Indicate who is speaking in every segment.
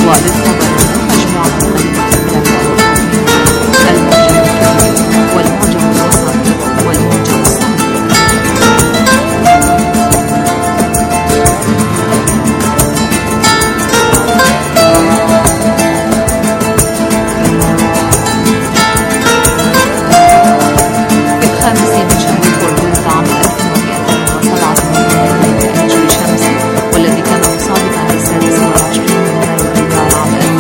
Speaker 1: وللطبراني مجموعة قريبة من المعجم الكبير والمعجم الوسطي والمعجم الصغير. في الخامس من شهر فوربوز عام 1287 للهجري الشمسي، والذي كان مصادفا للسادس والعشرين من يناير عام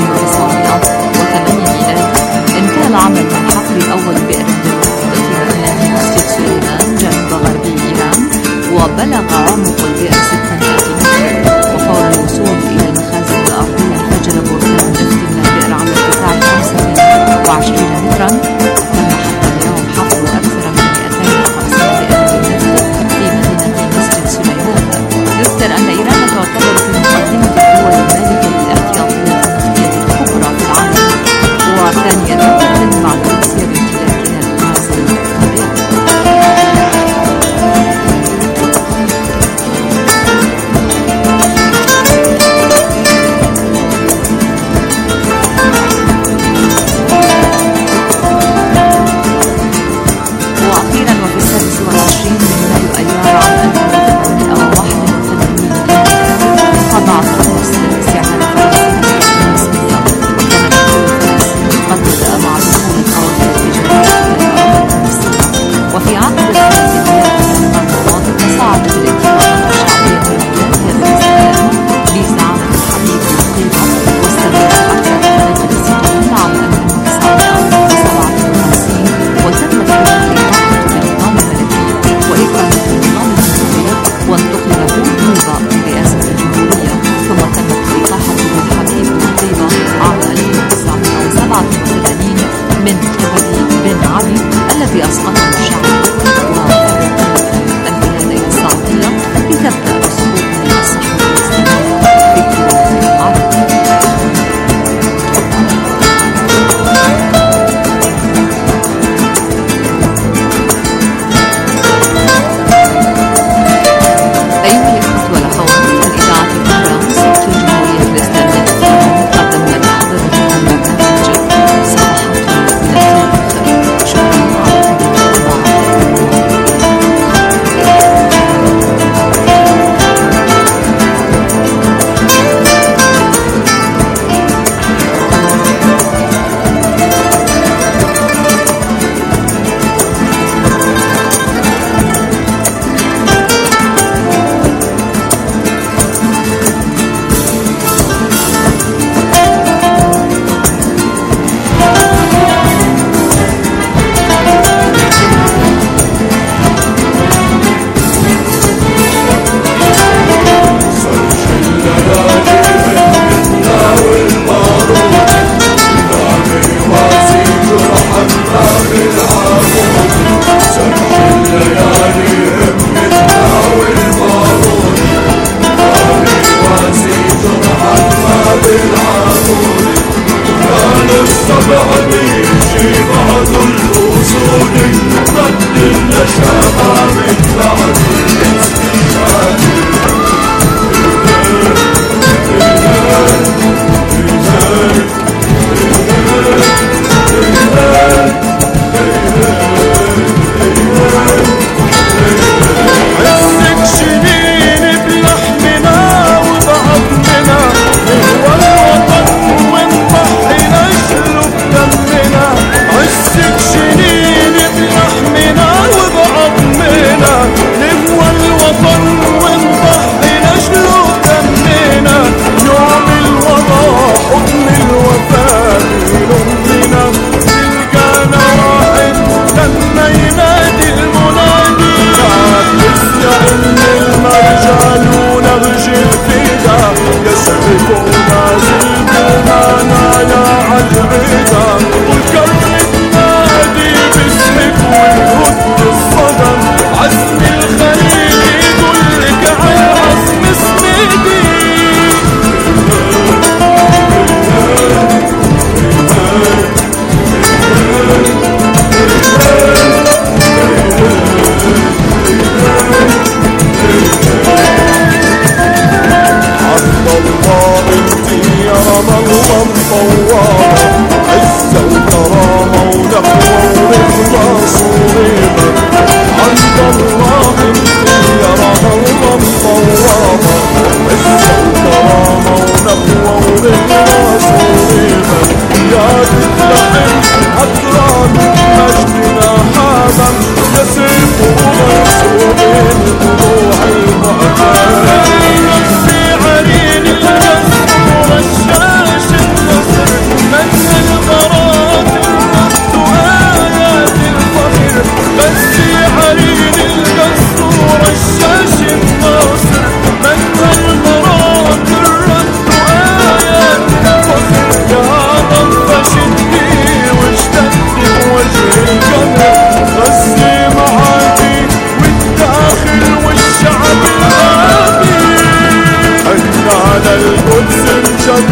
Speaker 2: القوامة، عزة وكرامة ونقوة وإخلاص وريبة، عند الله انخيرها الله مقوامة، عزة وكرامة ونقوة وإخلاص وريبة، يا بتلحم أطراد مجدنا هذا يا سيف ومنصور بين ضلوع المعتاد، في عرين القصر ورشاش النصر منها الغرات النبت وآيات الفخر، بس في عرين القصر ورشاش النصر منها الغرات الرد وآيات الفخر، يا ضفة شدي واشتدي بوجه القمر، غزي معادي والداخل والشعب الغابي، حنا على القدس نجد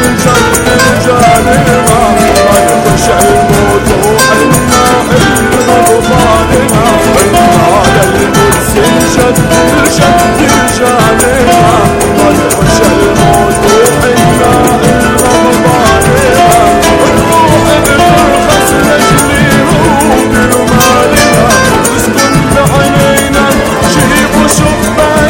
Speaker 2: رجالنا، ما يخشى الموت وحنا الغضباننا، حنا على القدس نجد رجالنا، ما يخشى الموت وحنا الغضباننا، الروح بترخص لجليهم برمالنا، تسكن بعينينا جيب وشبان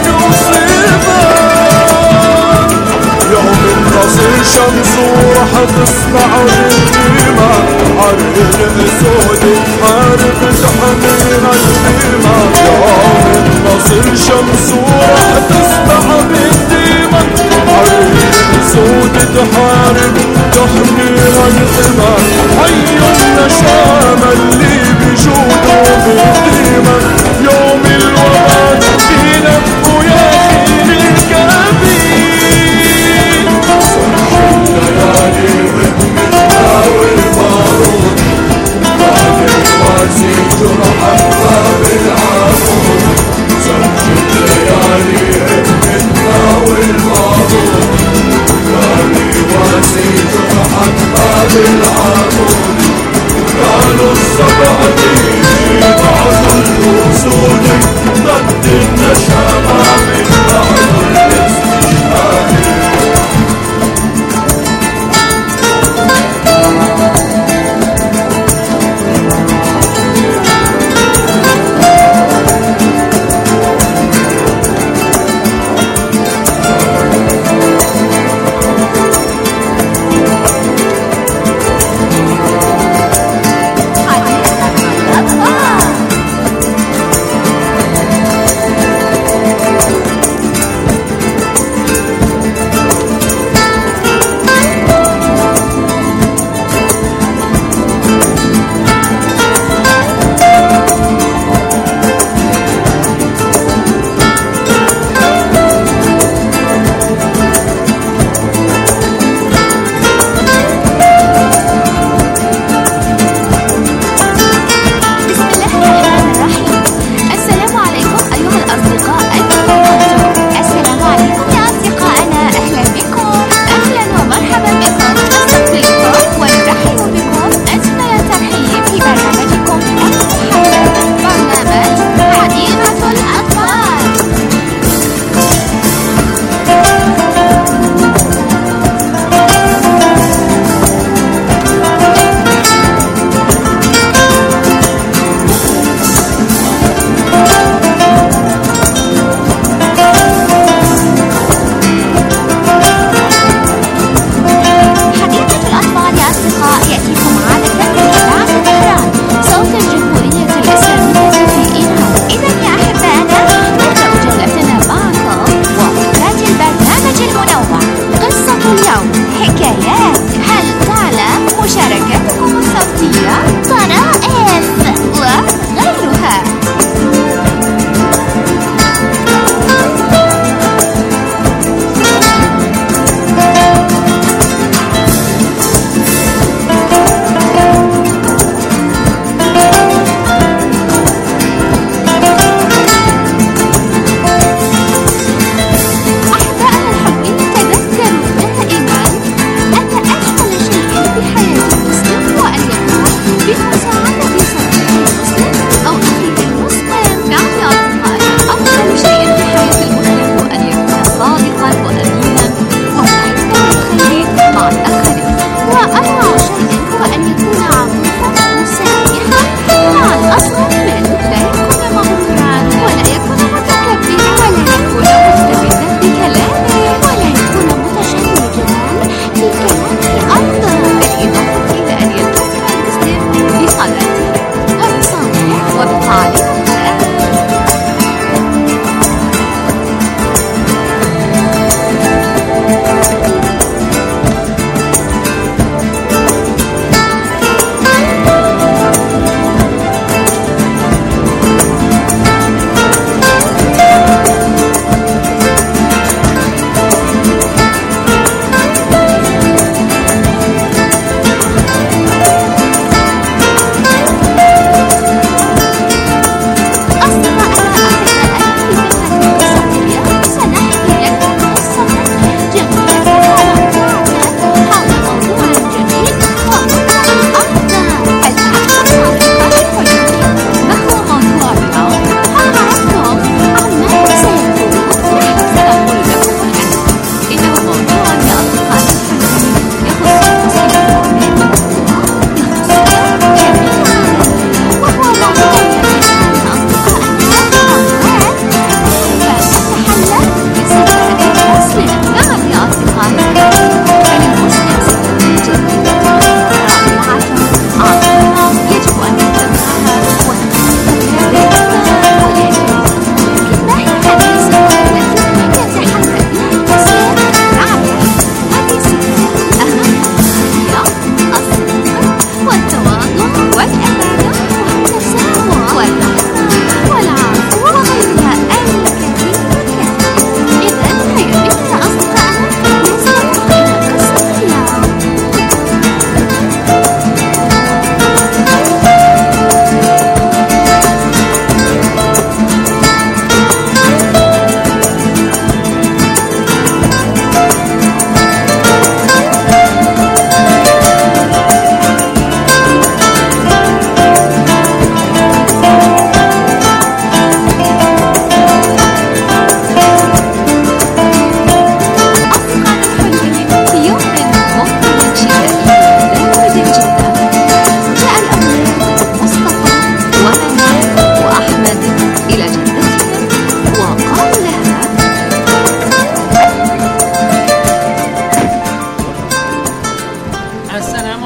Speaker 2: وصيبان، يوم النصر شمس وراح تصنع الهيمة، حرب الأسود تحارب تحمينا الهيمة، يوم النصر شمس وراح تصنع الهيمة، حرب الأسود تحارب تحمينا الهيمة، حي النشامة اللي بجوده بالديمة، يوم الوفاة فينا ويا خير الكبير، الليالي رتمتنا والبارود، بعد الواسي جرحك باب العمود، سمج الليالي رتمتنا والبارود، بعد الواسي جرحك باب العمود، قالوا الصبح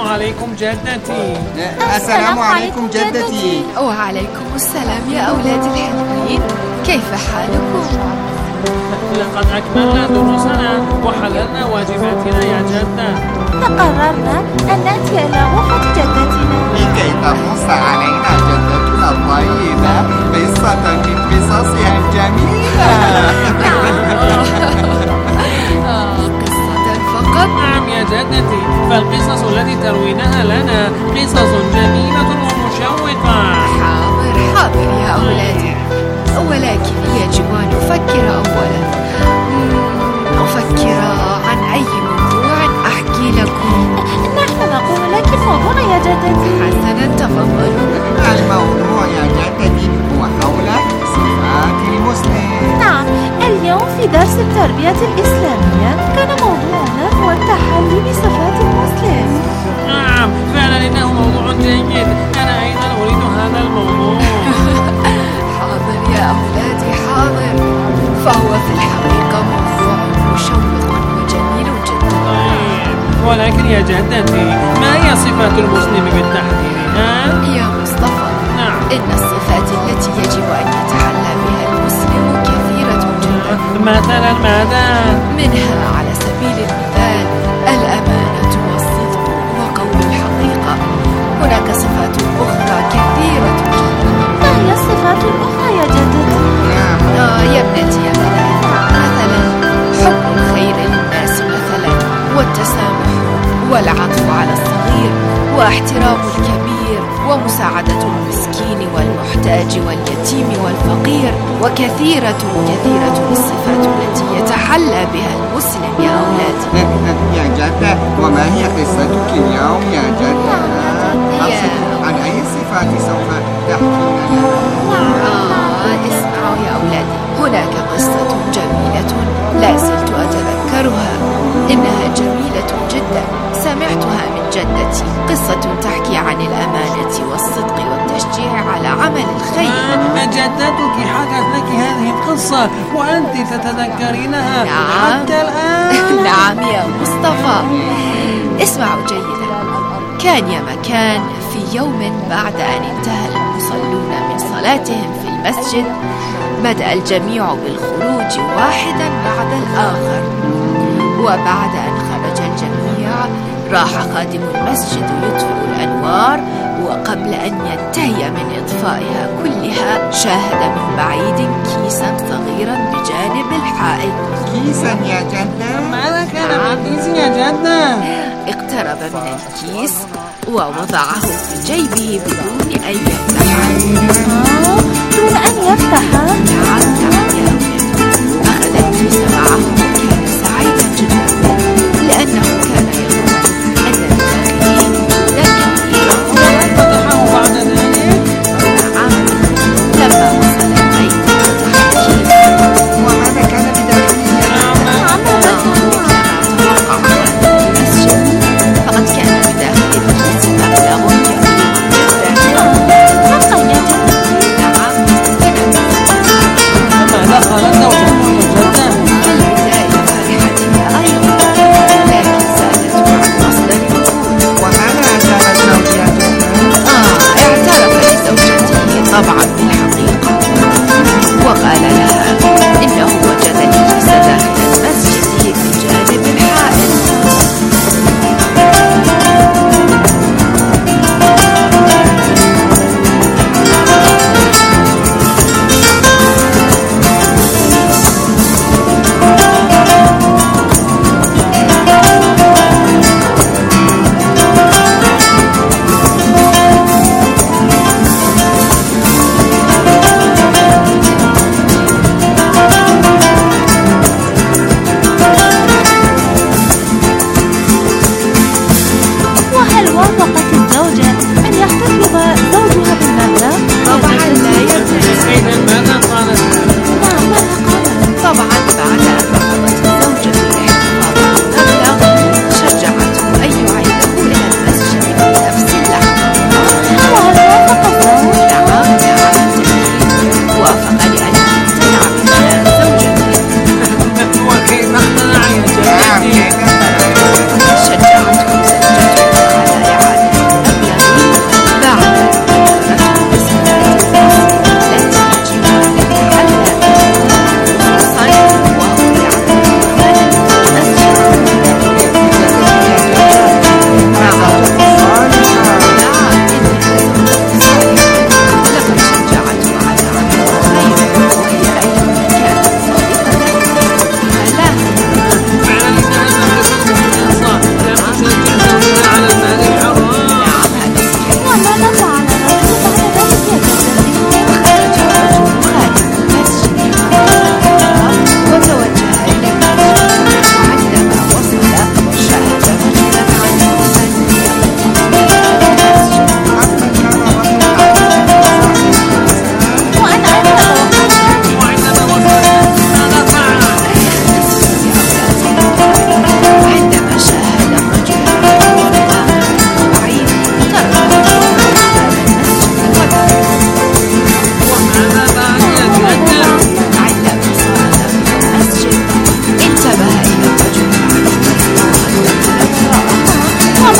Speaker 3: عليكم جدتي.
Speaker 4: السلام عليكم جدتي.
Speaker 1: وعليكم السلام يا أولاد الحلوين، كيف حالكم؟
Speaker 3: لقد أكملنا دروسنا وحللنا واجباتنا يا جدة.
Speaker 5: فقررنا أن نأتي إلى غرفة جدتنا
Speaker 4: لكي تقص علينا جدتنا الطيبة قصة من قصصها الجميلة.
Speaker 1: قصة فقط؟
Speaker 3: نعم يا جدتي، فالقصص التي تروينها لنا قصص جميلة ومشوقة.
Speaker 1: حاضر يا أولادي، ولكن يجب أن نفكر أولا. أفكر عن أي موضوع أحكي لكم.
Speaker 5: نحن نقول لك الموضوع يا جدتي.
Speaker 1: حسنا، تفضلوا.
Speaker 4: الموضوع يا جدتي هو حول صفات المسلم.
Speaker 5: نعم، اليوم في درس التربية الإسلامية كان موضوعنا هو التحلي بصفات المسلم.
Speaker 3: نعم فعلا إنه موضوع جيد، أنا أيضا أريد هذا الموضوع.
Speaker 1: حاضر يا أولادي، حاضر. فهو في الحقيقة موضوع مشوق وجميل جدا.
Speaker 3: طيب، ولكن يا جدتي ما هي صفات المسلم بالتحديد؟
Speaker 1: يا مصطفى،
Speaker 3: نعم.
Speaker 1: إن الصفات التي يجب أن يتحلى بها المسلم كثيرة جدا.
Speaker 3: مثلا ماذا؟
Speaker 1: منها على سبيل المثال الأمانة والصدق وقول الحقيقة. هناك صفات أخرى كثيرة جدا.
Speaker 5: ما هي الصفات الأخرى يا جدتي؟
Speaker 1: يا ابنتي يا بنات، مثلا حب الخير للناس مثلا، والتسامح والعطف على الصغير، واحترام الكبير، ومساعدة المسكين والمحتاج واليتيم والفقير، وكثيرة الصفات التي يتحلى بها المسلم يا أولادي.
Speaker 4: يا جدة، وما هي قصتك اليوم يا جدة؟ عن أي صفات سوف تحكين لنا؟
Speaker 1: اسمعوا يا أولادي، هناك قصة جميلة لا زلت أتذكرها، إنها جميلة جدا، سمعتها من جدتي. قصة تحكي عن الأمانة والصدق والتشجيع على عمل الخير.
Speaker 3: جدتك حكت لك هذه القصة وأنت تتذكرينها حتى الآن؟
Speaker 1: نعم يا مصطفى، اسمعوا جيدا. كان يا مكان في يوم بعد أن انتهى المصلون من صلاتهم في المسجد، بدأ الجميع بالخروج واحدا بعد الآخر. وبعد أن خرج الجميع راح خادم المسجد يطفئ الأنوار، وقبل أن ينتهي من إطفائها كلها شاهد من بعيد كيسا صغيرا بجانب الحائط.
Speaker 4: كيسا يا جدة؟
Speaker 3: ماذا كان بالكيس يا جدة؟
Speaker 1: اقترب من الكيس ووضعه في جيبه بدون أن يفتحه.
Speaker 5: دون أن يفتحها؟
Speaker 1: نعم يا أولادي، أخذ الكيس معه وكان سعيدا جدا، لأنه كان يظن أن بداخله كثيرا.
Speaker 3: فتحه بعد ذلك؟
Speaker 1: نعم، لما وصل البيت فتح الكيس.
Speaker 4: وماذا كان بداخله؟
Speaker 1: فقد كان بداخل الكيس مبلغ كبير جدا.
Speaker 5: حقا يا جدتي.
Speaker 1: نعم،
Speaker 3: فماذا قالت زوجته يا جدة؟
Speaker 1: في البداية فرحت هي أيضا، لكن سألته عن مصدر الوجود.
Speaker 4: وماذا أجاب الزوج يا جدة؟
Speaker 1: اعترف لزوجته طبعا بالحقيقة، وقال لها إنه وجد الكيس داخل المسجد بجانب الحائط.
Speaker 5: وهل وافقت الزوجة أن يحتفظ زوجها بالمبلغ؟
Speaker 1: طبعا لا يدري.
Speaker 3: إذا ماذا قالت؟
Speaker 5: نعم، ماذا قالت؟
Speaker 1: طبعا بعد أن رفضت الزوجة الاحتفاظ بالمبلغ، شجعته أن يعيده إلى المسجد في نفس اللحظة.
Speaker 5: وهل وافق الزوج؟
Speaker 1: نعم بالتأكيد، وافق لأن يقتنع بكلام زوجته.
Speaker 3: وكيف اقتنع يا جدتي؟
Speaker 1: شجعته زوجته على إعادة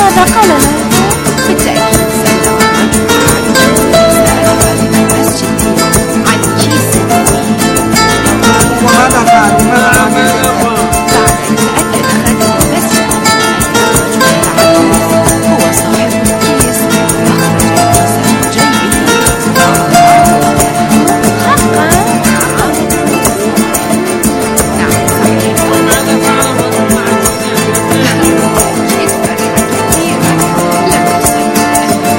Speaker 5: ماذا قال له؟
Speaker 1: بالتأكيد سأله الرجل عن جد سأل خادم المسجد عن كيس طويل.
Speaker 4: وماذا فعل؟ ماذا عمل؟
Speaker 1: بعد أن تأكد خادم المسجد أن الرجل العجوز هو صاحب الكيس، أخرج الكيس من جيبه ووضعه مكانه.
Speaker 5: حقا؟
Speaker 1: نعم صحيح.
Speaker 3: وماذا فعل الرجل مع الكيس؟
Speaker 1: بالتأكيد فرح كثيرا، لم يصدق أن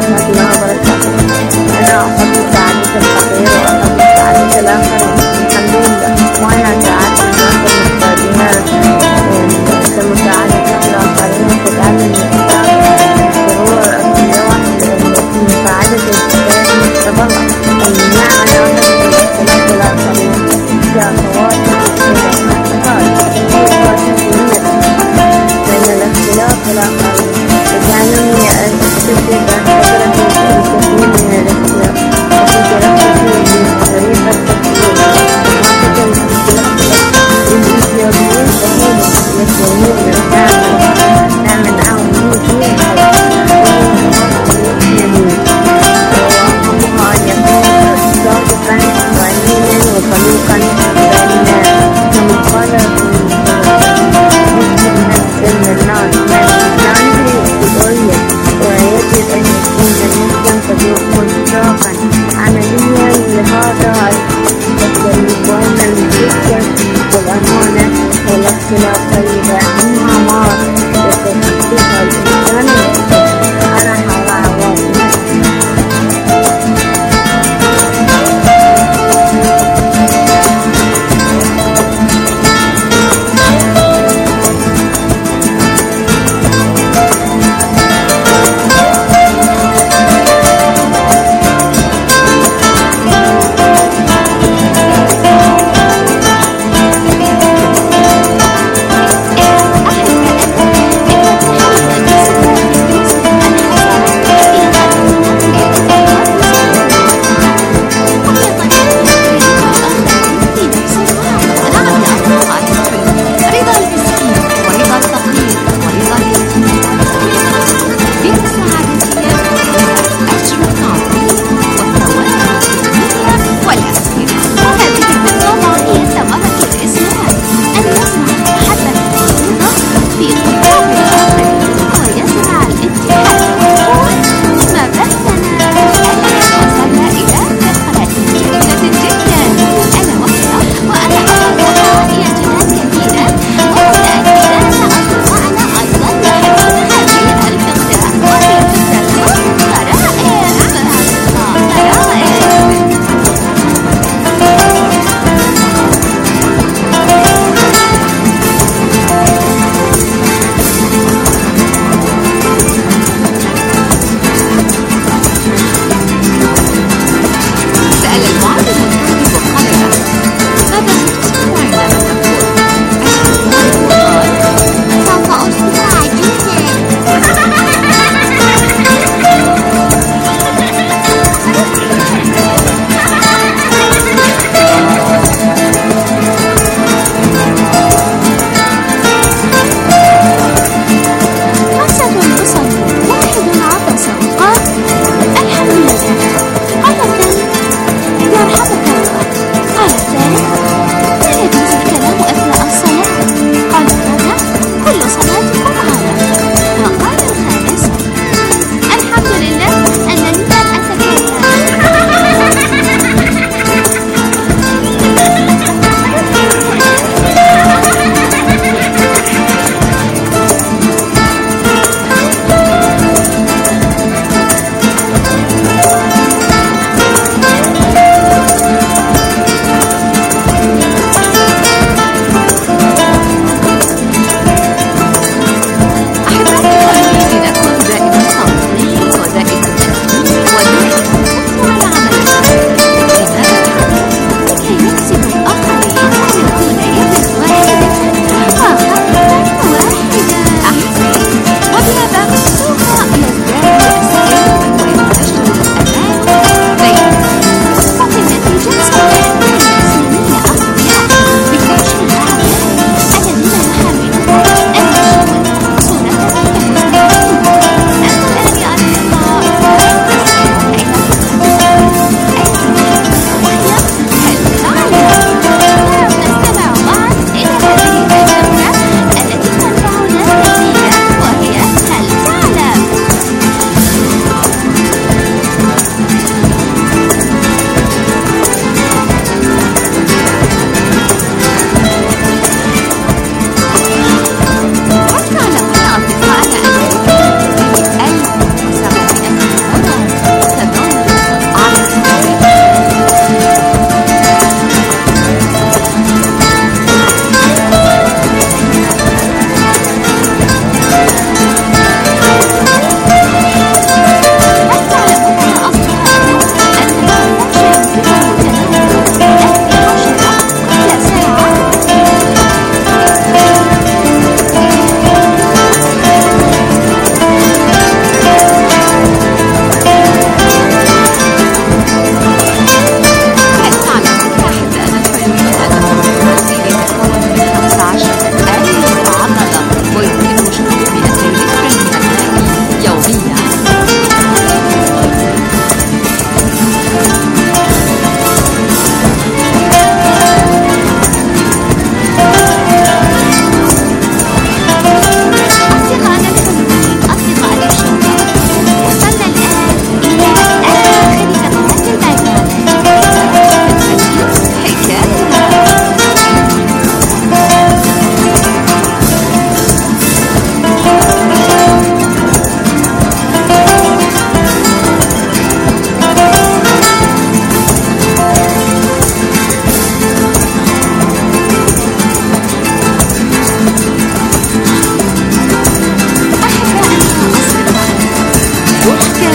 Speaker 6: ورحمة الله وبركاته. أنا أحب مساعدة الفقير وأحب مساعدة الآخرين الحمد لله، وأنا ساعدت الناس المحتاجين في مساعدة الآخرين وتتعلم السرور اليوم في مساعدة الفقير تبرع النعمة وحب الاختلاف الآخرين يا أخواتي بين الاختلاف والآخرين تجعلني أن أكتسب خبرة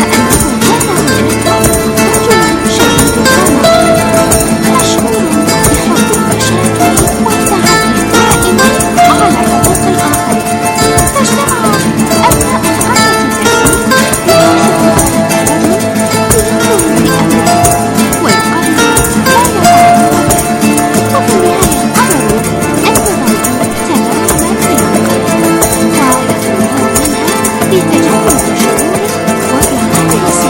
Speaker 7: لتجنب شعوره وإعادة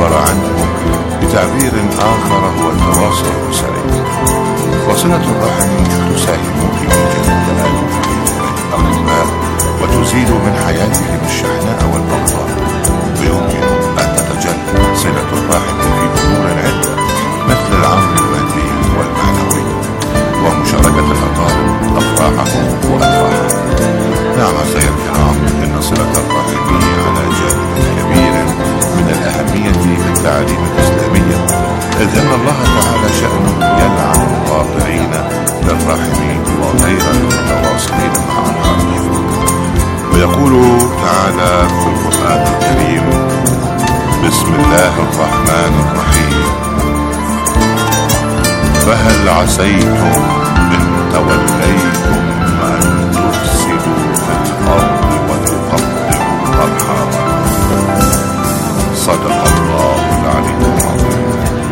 Speaker 7: عبر عنه بتعبير آخر هو التواصل الأسري. وصلة الرحم تساهم في إيجاد التآلف بين الأقرباء وتزيل من حياتهم الشحناء والبغضاء. ويمكن أن تتجلى صلة الرحم في أمور عدة مثل العون المادي والمعنوي ومشاركة الأقارب أفراحهم وأتراحهم. نعم أعزائي الكرام، إن صلة الرحم على جانب كبير من الأهمية في التعاليم الإسلامية، إذ أن الله تعالى شأنه يلعن القاطعين للرحم وغير المتواصلين مع أرحامهم. ويقول تعالى في القرآن الكريم: بسم الله الرحمن الرحيم: فهل عسيتم إن توليتم أن تفسدوا في الأرض وتقطعوا أرحامكم. صدق الله العلي العظيم.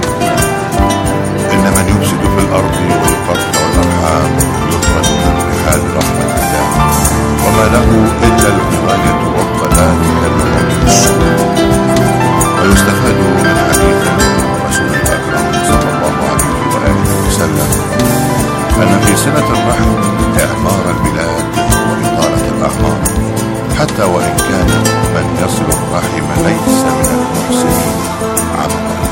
Speaker 7: إن من يفسد في الأرض ويقطع الأرحام يطرد من رحال رحمة الله، وما له إلا الغواية والضلال كالمؤمن السوء. ويستفاد من حديث رسول الأكرم صلى الله عليه وآله وسلم أن في صلة الرحم إعمار البلاد وإطالة الأعمار، حتى وإن كان من يصل الرحم ليس من المحسنين عملا.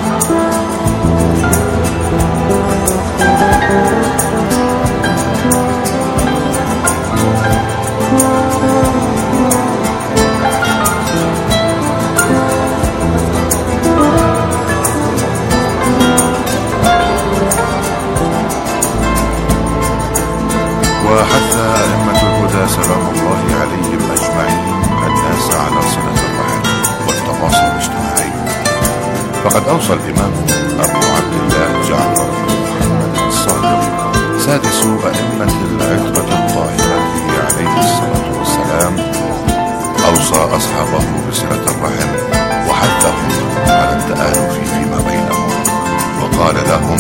Speaker 7: وحث أئمة الهدى سلام الله عليهم أجمعين الناس على صلة الرحم والتواصل الاجتماعي. فقد أوصى الإمام أبو عبد الله جعفر بن محمد الصادق سادس أئمة العترة الطاهرة عليه الصلاة والسلام، أوصى أصحابه بصلة الرحم وحثهم على التآلف فيما بينهم، وقال لهم: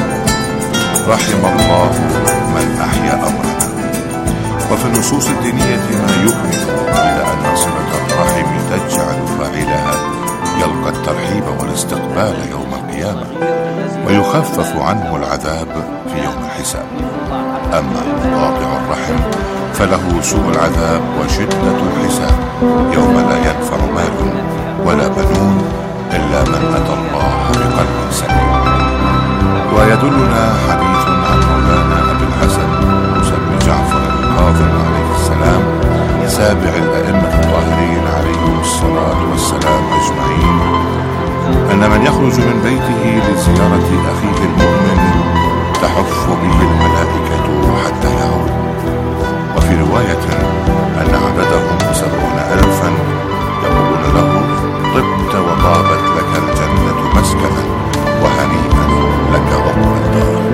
Speaker 7: رحم الله من أحيا أمرنا. وفي النصوص الدينية ما يؤمن إلى أن صلة الرحم تجعل فاعلها يلقى الترحيب والاستقبال يوم القيامة، ويخفف عنه العذاب في يوم الحساب. أما قاطع الرحم فله سوء العذاب وشدة الحساب يوم لا ينفع مال ولا بنون إلا من أتى الله بقلب سليم. ويدلنا حديث عن مولانا أبي الحسن موسى بن جعفر الكاظم عليه السلام سابع الأئمة الطاهرين عليهم الصلاة والسلام أجمعين، أن من يخرج من بيته لزيارة أخيه المؤمن تحف به الملائكة حتى يعود. وفي رواية أن عددهم 70,000 يقولون له: طبت وطابت لك الجنة مسكنا وهنيئا لك عقبى الدار.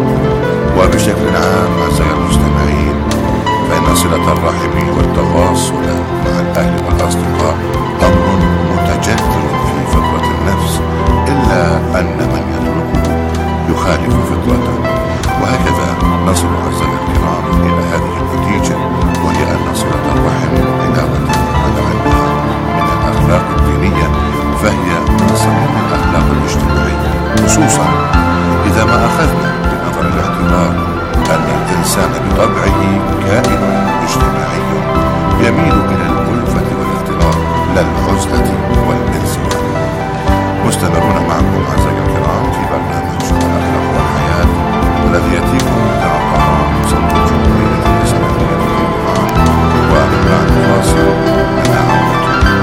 Speaker 7: وبشكل عام أعزائي المستمعين، فإن صلة الرحم والتواصل مع الأهل والأصدقاء أمر متجذر في فطرة النفس، إلا أن من يتركه يخالف فطرته. وهكذا نصل أعزائي الكرام إلى هذه النتيجة، وهي أن صلة الرحم علاوة على أنها من الأخلاق الدينية فهي من صميم الأخلاق الاجتماعية، خصوصا إذا ما أخذنا بنظر الاعتبار أن الإنسان بطبعه كائن اجتماعي يميل إلى الألفة والاختلاط لا العزلة والانزواء. مستمرون معكم أعزائي الكرام في برنامج الأخلاق والحياة، والذي يأتيكم من الطعام صوت الجمهورية الإسلامية للقرآن. ومن بعد فاصل أنا عودة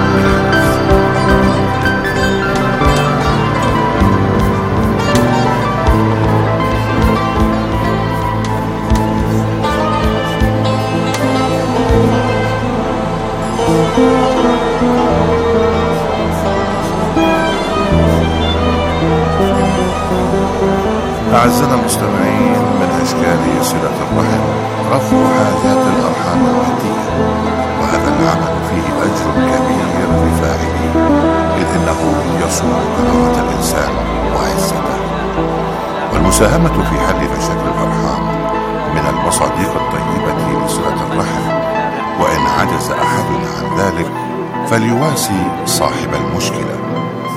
Speaker 7: أعزنا المستمعين، من أشكال صلة الرحم رفع حاجات الأرحام المادية، وهذا العمل فيه أجر كبير لفاعله، إذ إنه يصون كرامة الإنسان وعزته. والمساهمة في حل مشاكل الأرحام من المصادق الطيبة لصلة الرحم، وإن عجز أحدنا عن ذلك فليواسي صاحب المشكلة.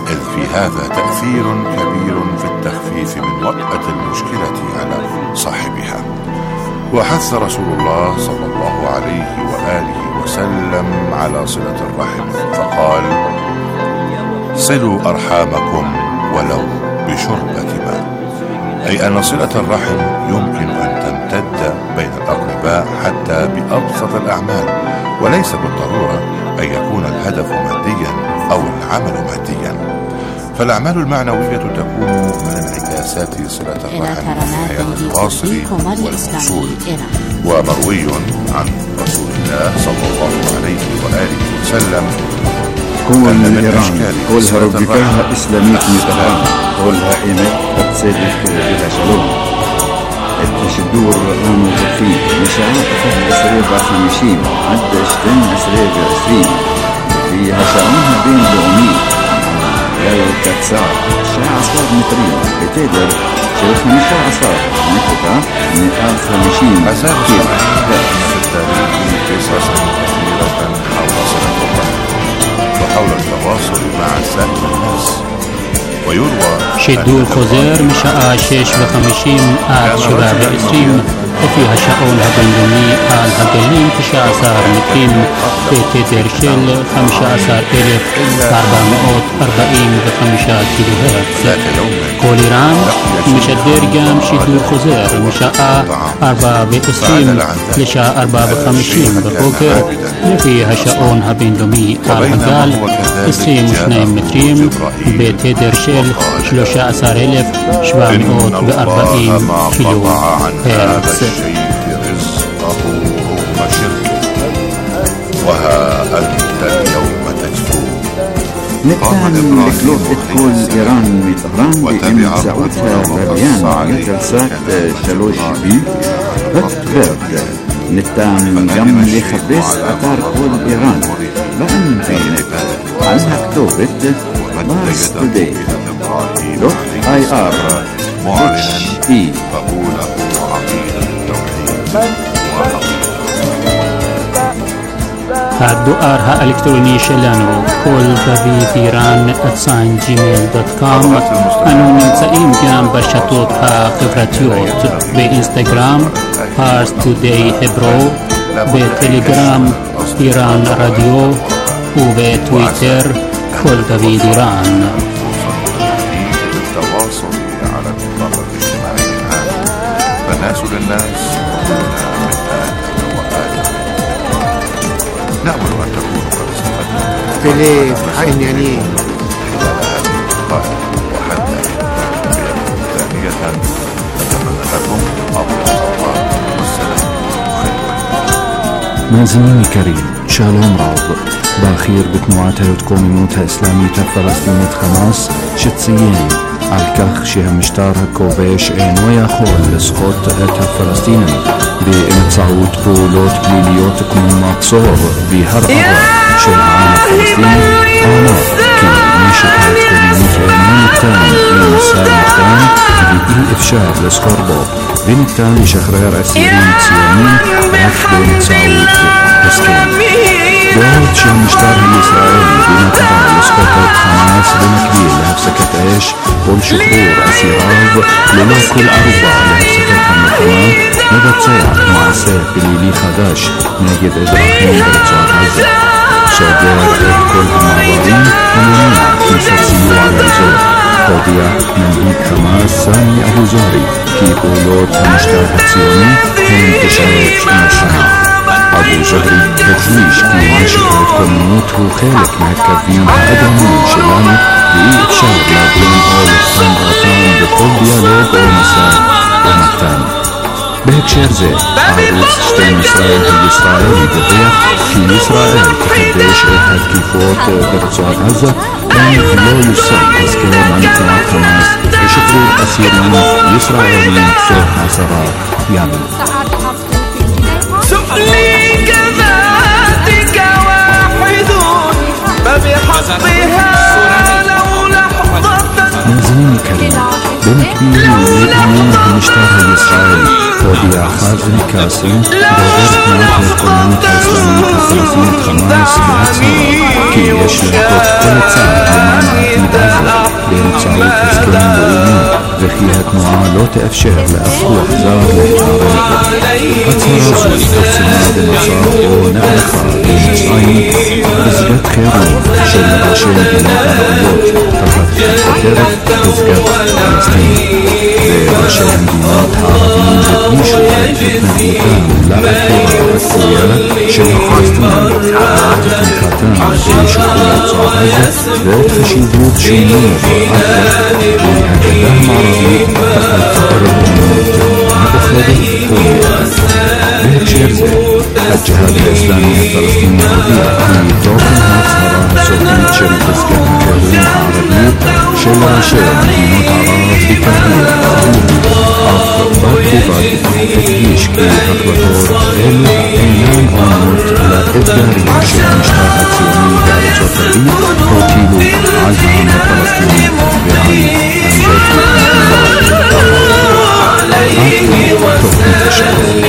Speaker 7: إذ في هذا تأثير كبير في التخفيف من وطأة المشكلة على صاحبها. وحث رسول الله صلى الله عليه وآله وسلم على صلة الرحم فقال: صلوا أرحامكم ولو بشربة ماء، أي أن صلة الرحم يمكن أن تمتد بين الأقرباء حتى بأبسط الأعمال، وليس بالضرورة أن يكون الهدف ماديا أو العمل ماديا، فالأعمال المعنوية تكون من انعكاسات صلة الرحم في حياة الواصل والوصول. ومروي عن رسول الله صلى الله عليه وآله وسلم
Speaker 8: كون إيران كلها ربكها إسلامية متهام كلها إيمت تسيدك بلا شلوم التشدور رامو الرفيق مشاعر فهم أسريبا 50 عدى اشتن أسريبا 20 فيها شعونها بين لؤمية لا يوكات ساعة شاعة صار مترين بتقدر شوفنا مشاعة صار نكتا 150
Speaker 7: أزال الصنعين في التاريخ قصصا كثيرة حول صلة الرحم وحول التواصل مع سائر الناس. ويروى
Speaker 9: שידור חוזר משעה 6:50 עד 7:20 ופיها שעון הבינלאומי על הגלים 19 מטרים בתדר של 15,445 קילו הרץ. כל איראן משדר גם שידור חוזר משעה 4:20 לשעה 4:50 בבוקר לפי השעון הבינלאומי על הגל 22 מטרים בתדר של 13,740 קילו הרץ.
Speaker 7: وها أنت اليوم تجفو.
Speaker 8: نتان لكلوب كل إيران مطهران بإمزاوتها بريان جلسات شلوش بي بتبرد نتان جم لخبس أثار كل إيران بأن بين عنها كتوبت مارس توداي .ir HE
Speaker 7: فقوله عقيدة التوحيد
Speaker 9: הדואר האלקטרוני שלנו כל דוד איראן @gmail.com. אנו נמצאים גם ברשתות החברתיות באינסטגרם פארס טודיי hebro, בטלגרם איראן רדיו ובטוויטר כל דוד איראן.
Speaker 7: بالتواصل على النطاق الاجتماعي العام فالناس للناس وكلنا من آدم وآدم. نأمل أن تكونوا قد استفدتم
Speaker 4: فيليب عينياني
Speaker 7: خلال هذه اللقاءات وحتى ثانية نتمنى لكم أفضل الله والسلام خير.
Speaker 10: مازنين الكريم شالوم راب باخير بتنوعات هيوتكومينوت إسلامية فلسطينية خماس شتسيين الكخ شها مشتارها كوبيش إن وياخول لسخوت أتها فلسطيني بإمتصاوت بولوت بليليوت كمن مقصور بهرقبة شلعان فلسطيني آمار كي ميشكات كومينوت إيمان التاني لمسار مختان بإي إفشار لسكوربو بين التاني شخرير أسيرين تسيانين عف بإمتصاوت تسكين بعد שהמשטר הישראלי במטרה לסחוט את חמאס במקביל להפסקת אש ולשחרור אסיריו ללא כל ערובה להפסקת המלחמה מבצע מעשה פלילי חדש נגד אזרחים ברצועת עזה, סוגר את כל המעברים ומונע כניסת סיוע לאזור. הודיע מנהיג חמאס סאמי אבו זוהרי כי פעולות המשטר הציוני הן פשעות מלחמה. אבו זוהרי הדגיש כי משק ההתקוממות הוא חלק מהקווים האדומים שלנו ואי אפשר להבין או לבחון אותם בכל דיאלוג או משא ומתן. בהקשר זה, הערוץ 12 הישראלי דיווח כי ישראל תחדש את התקיפות ברצועת עזה אם לא יושג הסכם על תנועת חמאס ושחרור אסירים ישראלים תוך 10 ימים. مازنين الكريم بمكان لبنان המשטר הישראלי הודיע חאזם קאסם דובר תנועת ההתקוממות האסלאמית הפלסטינית חמאס בהצהרה כי יש להכות כל צעד למען העתיד הזה באמצעות הסכם לאומי וכי התנועה לא תאפשר לאף כוח זר להתערב בה. הצהרה זו התפרסמה במצב בו נערכה במצרים פסגת חירום של ראשי מדינות ערביות תחת הכותרת פסגת פלסטין, וראשי המדינות הערביים הדגישו את התנגדותם לעתירה הצפויה של הפלסטינים ותמיכתם בשחרור רצועת עזה ואת חשיבות שינוי עזה והגדה המערבית תחת ריבונות מאוחדת ומאוחדת. בהקשר זה, הג'יהאד האסלאמי הפלסטיני הודיע כי תוכן ההצהרה הסופית של פסגת החירום הערבית של ראשי מדינות ערב בקהיר אך בתגובה הדגיש כי החלטות אלו אינן עונות לאתגרים של המשטר הציוני בארצות הברית הוטילו על העם הפלסטיני ועל אנשי תוכנית השלום.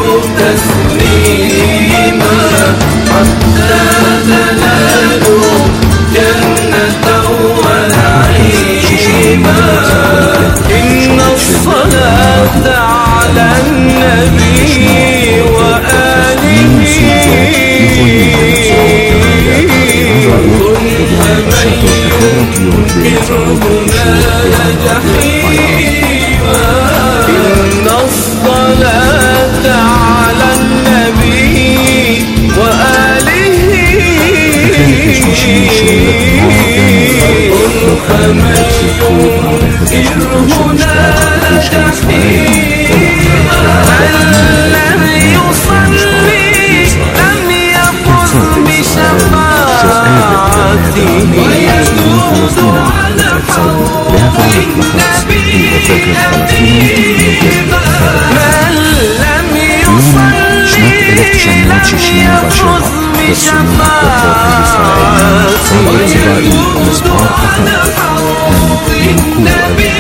Speaker 10: إن الصلاة على النبي وآله إن الصلاة على النبي وآله الذي يصلي لم يفز بشفاعته ويجوز على حوض النبي من لم يصلي لم يفز بشفاعته ويجوز على حوض النبي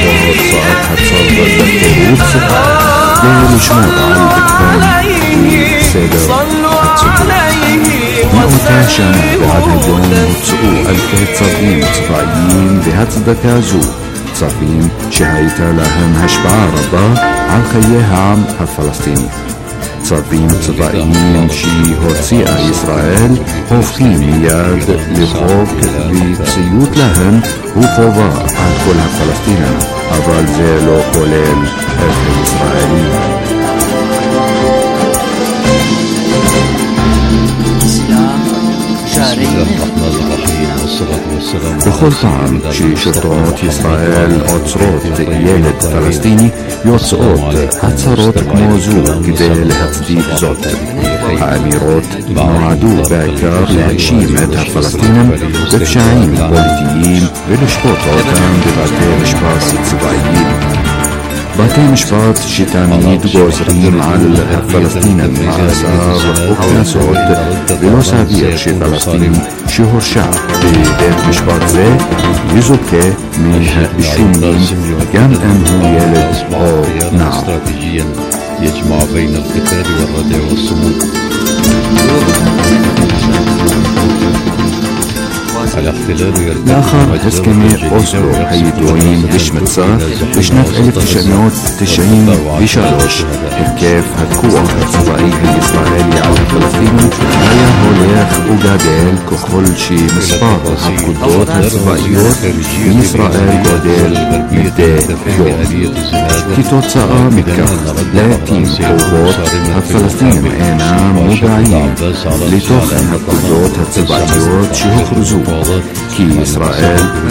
Speaker 10: מאותה שנה ועד היום הוצאו אלפי צווים צבאיים בהצדקה זו, צווים שהייתה להם השפעה רבה על חיי העם הפלסטיני. צווים צבאיים שהוציאה ישראל הופכים מיד לחוק וציות להם הוא חובה על כל הפלסטינים, אבל זה לא כולל את הישראלים. בכל פעם ששלטונות ישראל עוצרות ילד פלסטיני יוצאות הצהרות כמו זו כדי להצדיק זאת. האמירות נועדו בעיקר להאשים את הפלסטינים בפשעים פוליטיים ולשפוט אותם בבתי משפט צבאיים. בתי משפט שתמיד גוזרים על הפלסטינים מאסר וקנסות, ולא סביר שפלסטיני שהורשע בבית משפט זה יזוכה מהאישומים גם אם הוא ילד או נער.
Speaker 11: يجمع بين القتال والردع والصمود.
Speaker 10: לאחר הסכמי אוסלו הידועים בשמצה בשנת 1993 הרכב הכוח הצבאי הישראלי על הפלסטינים היה הולך וגדל ככל שמספר הפקודות הצבאיות בישראל גדל מדי יום. כתוצאה מכך לעתים קרובות הפלסטינים אינם מודעים לתוכן הפקודות הצבאיות שהוכרזו כי ישראל